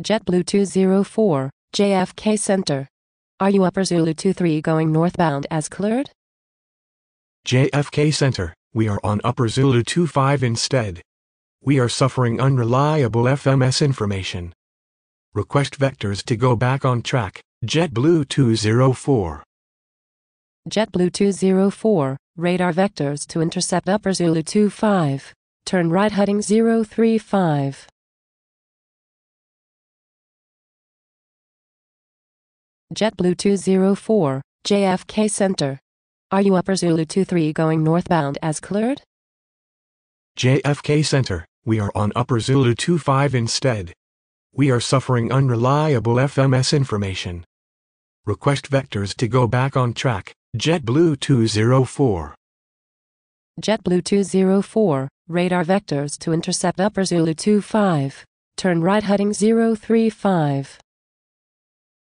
JetBlue 204, JFK Center. Are you Upper Zulu 23 going northbound as cleared? JFK Center, we are on Upper Zulu 25 instead. We are suffering unreliable FMS information. Request vectors to go back on track, JetBlue 204. JetBlue 204, radar vectors to intercept Upper Zulu 25. Turn right heading 035. JetBlue 204, JFK Center. Are you Upper Zulu 23 going northbound as cleared? JFK Center, we are on Upper Zulu 25 instead. We are suffering unreliable FMS information. Request vectors to go back on track, JetBlue 204. JetBlue 204, radar vectors to intercept Upper Zulu 25. Turn right heading 035.